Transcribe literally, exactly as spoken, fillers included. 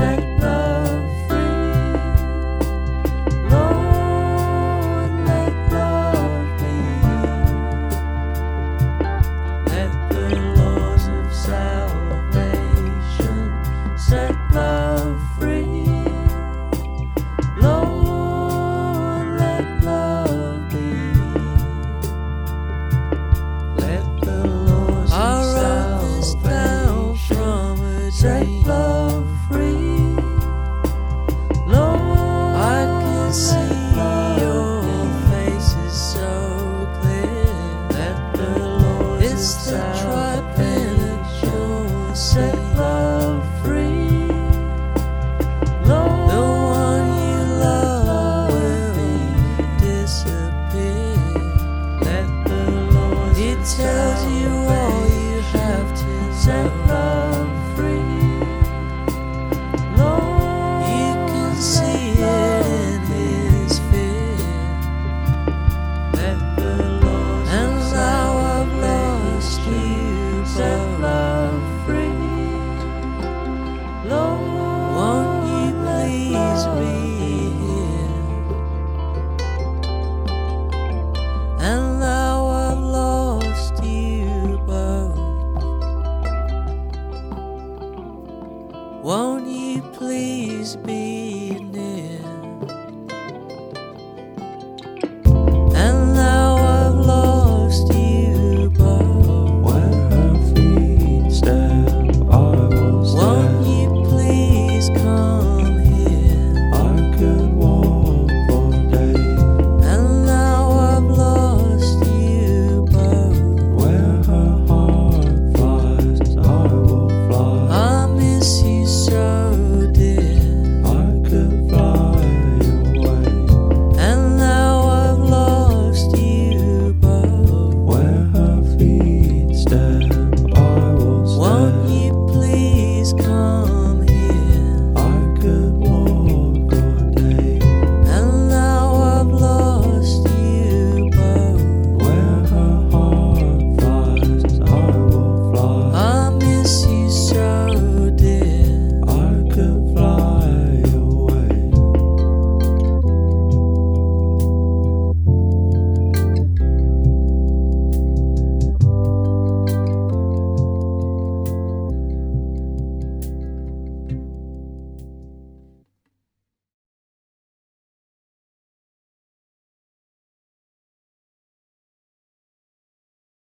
set love free. Lord, let love be. Let the laws of salvation set love free. Lord, let love be. Let the laws of salvation set love free. Lord, I can see your face is so clear. let the laws It's of the salvation tripental set love free. Lord, The one you love will disappear. let the laws It of tells you all you have to set know. love free. Lord, You can see it in his fear. let the laws And of now I've lost you set both. love free. Lord, Won't you let please love be here? And now I've lost you both. Won't you please be near?